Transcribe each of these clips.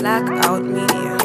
Blackout Media.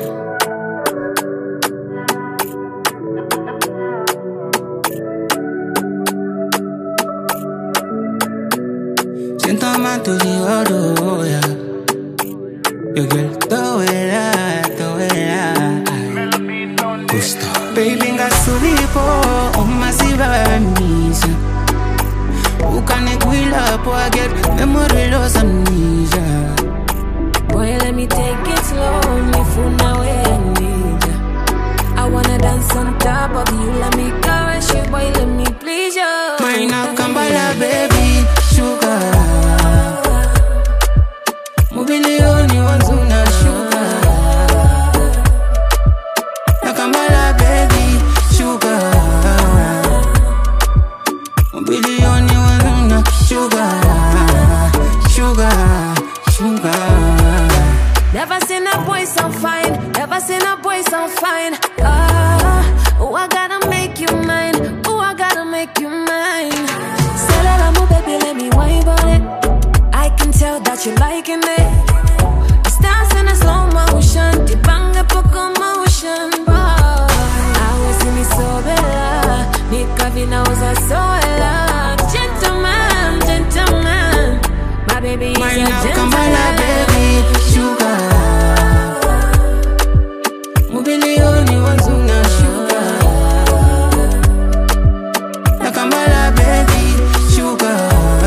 Siento más tu oro, ya. Yo quiero todo era. Gusto. Baby, ngasulipo, umasiba misa. Ukane kuila po get memory loss amnesia. Boy, let me take it slow, me fool now I need ya. I wanna dance on top of you, let me caress you, boy, let me please you. Maina kambala baby, sugar. Mobilioni wanzuna sugar. Nakambala baby, sugar. Mobilioni wanzuna sugar. Never seen a boy so fine, never seen a boy so fine. Oh, I gotta make you mine. Oh, I gotta make you mine. Say that I'm a baby, let me wine about it. I can tell that you're liking it. It's dancing in slow motion, the bang up a commotion. I was in me so bella, me kavina was a so ella. Gentleman, my baby is a gentleman. Baby, sugar. Mobilioni wanzuna sugar. Nakambala baby, sugar.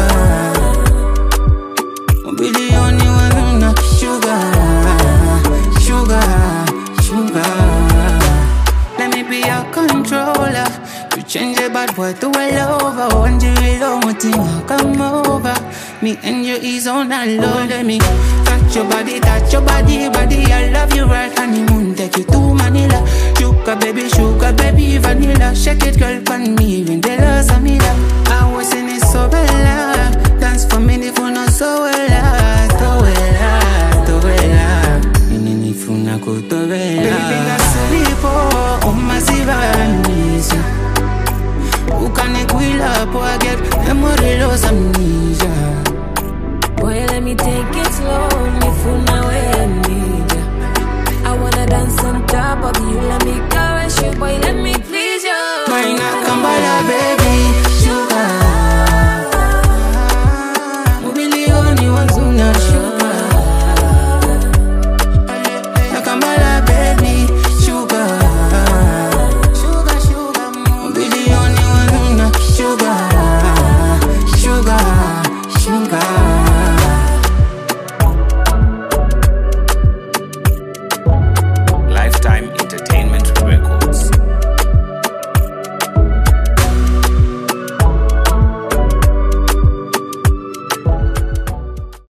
Mobilioni wanzuna sugar. Let me be your controller. You change the bad boy to a lover. One day we'll come over. Me and you is on that low. Let me touch your body, body